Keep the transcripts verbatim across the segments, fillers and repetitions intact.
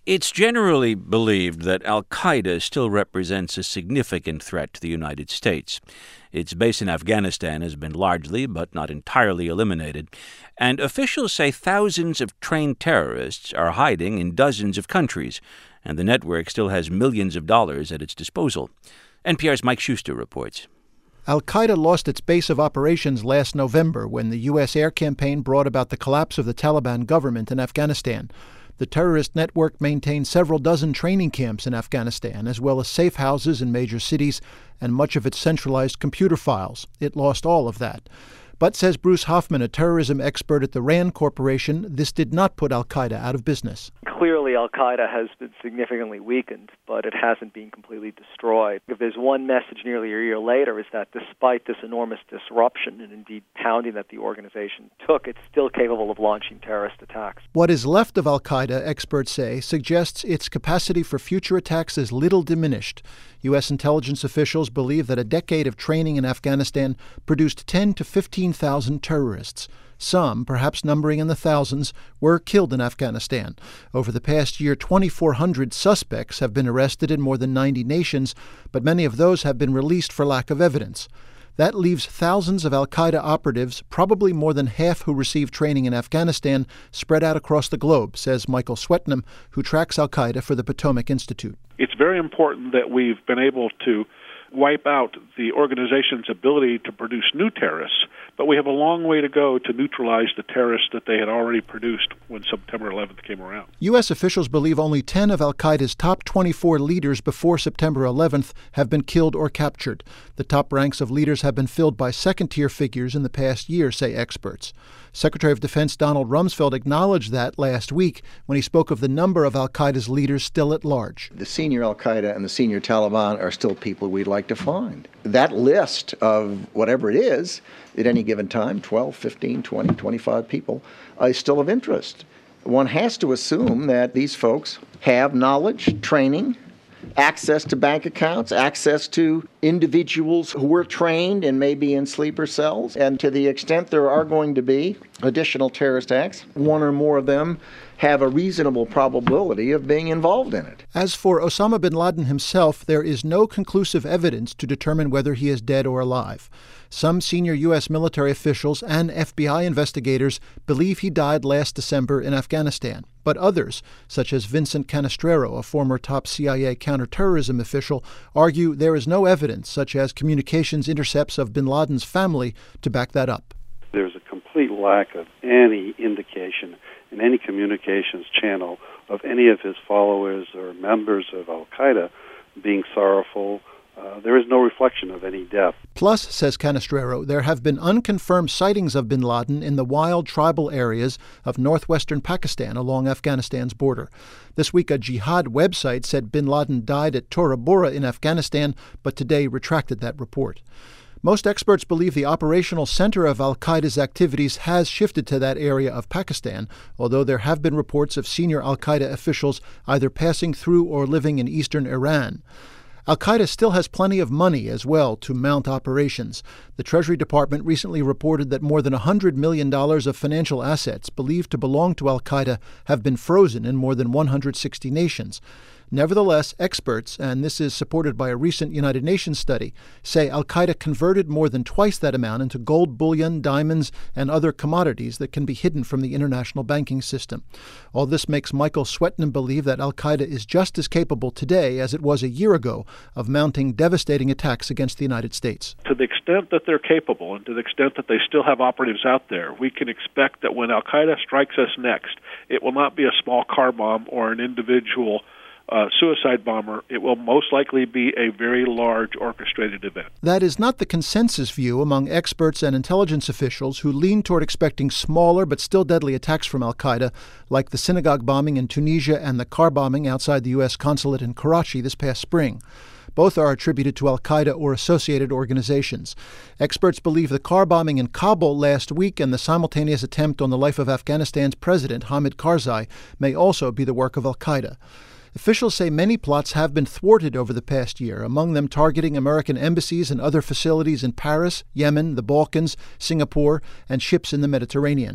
It's generally believed that al-Qaeda still represents a significant threat to the United States. Its base in Afghanistan has been largely, but not entirely, eliminated, and officials say thousands of trained terrorists are hiding in dozens of countries, and the network still has millions of dollars at its disposal. N P R's Mike Schuster reports. Al-Qaeda lost its base of operations last November when the U S air campaign brought about the collapse of the Taliban government in Afghanistan. The terrorist network maintained several dozen training camps in Afghanistan, as well as safe houses in major cities and much of its centralized computer files. It lost all of that. But, says Bruce Hoffman, a terrorism expert at the RAND Corporation, this did not put al-Qaeda out of business. Clearly, al-Qaeda has been significantly weakened, but it hasn't been completely destroyed. If there's one message nearly a year later, is that despite this enormous disruption and indeed pounding that the organization took, it's still capable of launching terrorist attacks. What is left of al-Qaeda, experts say, suggests its capacity for future attacks is little diminished. U S intelligence officials believe that a decade of training in Afghanistan produced ten to fifteen thousand terrorists. Some, perhaps numbering in the thousands, were killed in Afghanistan. Over the past year, twenty-four hundred suspects have been arrested in more than ninety nations, but many of those have been released for lack of evidence. That leaves thousands of al-Qaeda operatives, probably more than half who received training in Afghanistan, spread out across the globe, says Michael Swetnam, who tracks al-Qaeda for the Potomac Institute. It's very important that we've been able to wipe out the organization's ability to produce new terrorists, but we have a long way to go to neutralize the terrorists that they had already produced when September eleventh came around. U S officials believe only ten of al-Qaeda's top twenty-four leaders before September eleventh have been killed or captured. The top ranks of leaders have been filled by second-tier figures in the past year, say experts. Secretary of Defense Donald Rumsfeld acknowledged that last week when he spoke of the number of al-Qaeda's leaders still at large. The senior al-Qaeda and the senior Taliban are still people we'd like to find. That list of whatever it is, at any given time, twelve, fifteen, twenty, twenty-five people, uh, is still of interest. One has to assume that these folks have knowledge, training, access to bank accounts, access to individuals who were trained and may be in sleeper cells. And to the extent there are going to be additional terrorist acts, one or more of them have a reasonable probability of being involved in it. As for Osama bin Laden himself, there is no conclusive evidence to determine whether he is dead or alive. Some senior U S military officials and F B I investigators believe he died last December in Afghanistan. But others, such as Vincent Canestraro, a former top C I A counterterrorism official, argue there is no evidence, such as communications intercepts of bin Laden's family, to back that up. There's a complete lack of any indication in any communications channel of any of his followers or members of al-Qaeda being sorrowful. Uh, there is no reflection of any death. Plus, says Canestraro, there have been unconfirmed sightings of bin Laden in the wild tribal areas of northwestern Pakistan along Afghanistan's border. This week, a jihad website said bin Laden died at Tora Bora in Afghanistan, but today retracted that report. Most experts believe the operational center of al-Qaeda's activities has shifted to that area of Pakistan, although there have been reports of senior al-Qaeda officials either passing through or living in eastern Iran. Al-Qaeda still has plenty of money as well to mount operations. The Treasury Department recently reported that more than one hundred million dollars of financial assets believed to belong to al-Qaeda have been frozen in more than one hundred sixty nations. Nevertheless, experts, and this is supported by a recent United Nations study, say al-Qaeda converted more than twice that amount into gold bullion, diamonds, and other commodities that can be hidden from the international banking system. All this makes Michael Swetnam believe that al-Qaeda is just as capable today as it was a year ago of mounting devastating attacks against the United States. To the extent that they're capable and to the extent that they still have operatives out there, we can expect that when al-Qaeda strikes us next, it will not be a small car bomb or an individual Uh, suicide bomber. It will most likely be a very large orchestrated event. That is not the consensus view among experts and intelligence officials who lean toward expecting smaller but still deadly attacks from al-Qaeda, like the synagogue bombing in Tunisia and the car bombing outside the U S consulate in Karachi this past spring. Both are attributed to al-Qaeda or associated organizations. Experts believe the car bombing in Kabul last week and the simultaneous attempt on the life of Afghanistan's president, Hamid Karzai, may also be the work of al-Qaeda. Officials say many plots have been thwarted over the past year, among them targeting American embassies and other facilities in Paris, Yemen, the Balkans, Singapore, and ships in the Mediterranean.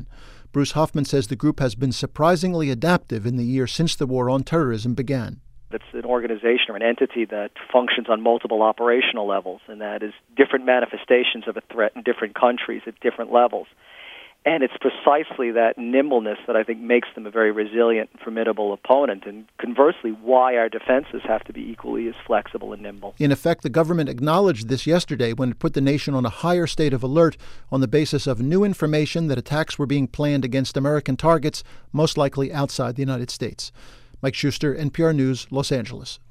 Bruce Hoffman says the group has been surprisingly adaptive in the year since the war on terrorism began. It's an organization or an entity that functions on multiple operational levels, and that is different manifestations of a threat in different countries at different levels. And it's precisely that nimbleness that I think makes them a very resilient and formidable opponent, and conversely, why our defenses have to be equally as flexible and nimble. In effect, the government acknowledged this yesterday when it put the nation on a higher state of alert on the basis of new information that attacks were being planned against American targets, most likely outside the United States. Mike Schuster, N P R News, Los Angeles.